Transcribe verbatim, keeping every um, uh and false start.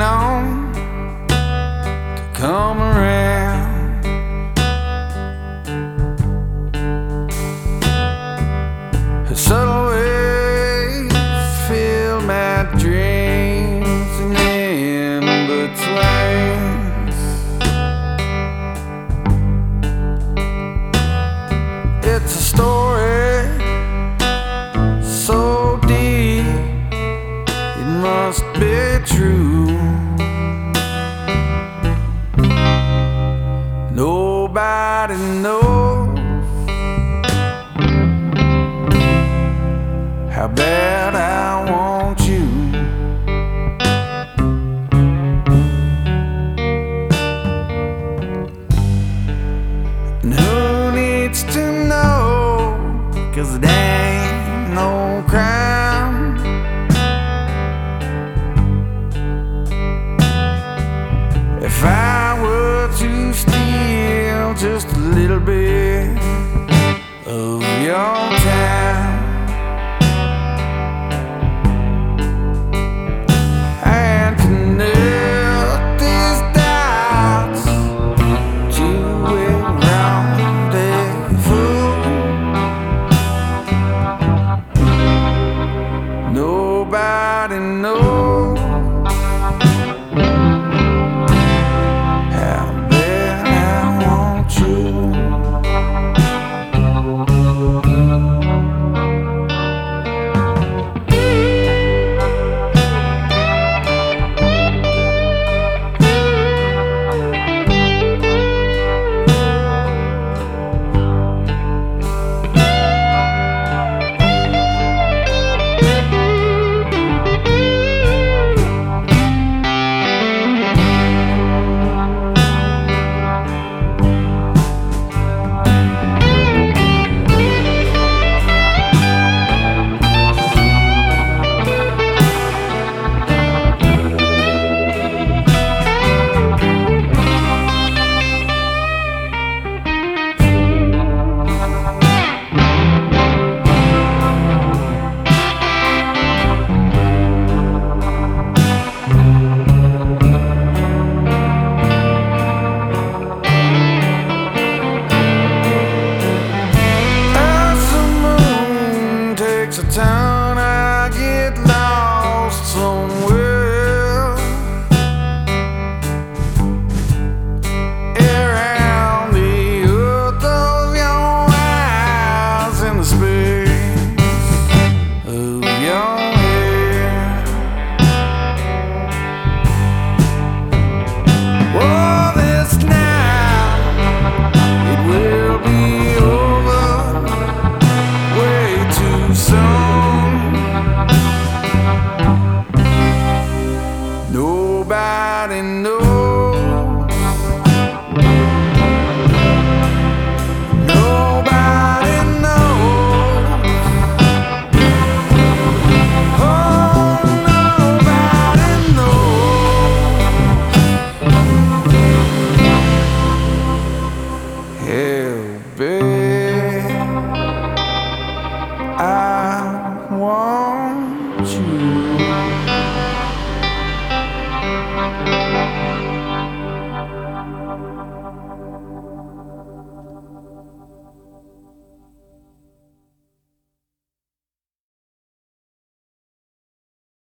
on to come around. Her subtle ways fill my dreams and in-betweens. It's a story so deep it must be true. Nobody knows how bad I want you. And who needs to know? 'Cause it ain't no crime. If I were to steal just a little bit of your time, and connect these dots to a rendezvous, nobody knows how bad I want you. A town I get lost somewhere around the earth of your eyes and the space of your hair. Oh, this night it will be over way too soon. Nobody knows